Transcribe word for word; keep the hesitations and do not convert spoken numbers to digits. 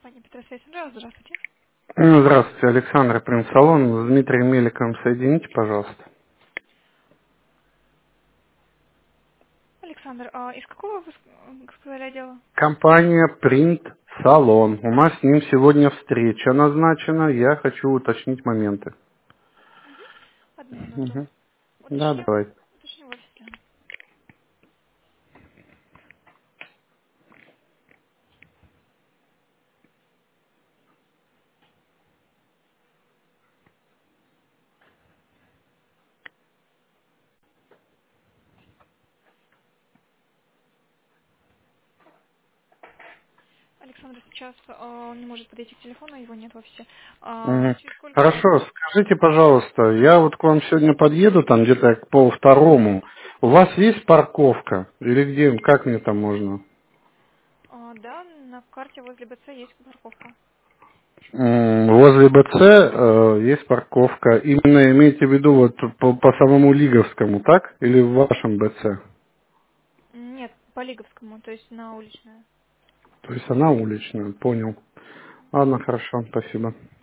Компания Петросвязь. Здравствуйте. Ну, Здравствуйте, Александр, Принт-салон. С Дмитрием Меликом соедините, пожалуйста. Александр, а из какого вы ск- как сказали отдела? Компания Принт-салон. У нас с ним сегодня встреча назначена. Я хочу уточнить моменты. Одну минуту. Мгм. Да, Уточню. давайте. Уточню в офисе. Александр сейчас а, он не может подойти к телефону, его нет в офисе. А, Мгм. через сколько Хорошо, времени? скажите, пожалуйста, я вот к вам сегодня подъеду, там где-то к полвторому. У вас есть парковка? Или где, как мне там можно? А, да, на карте возле БЦ есть парковка. М, Возле БЦ э, есть парковка. Именно имеете в виду вот по, по самому Лиговскому, так? Или в вашем БЦ? Нет, по Лиговскому, то есть на уличную. То есть она уличная, понял. Ладно, хорошо, спасибо.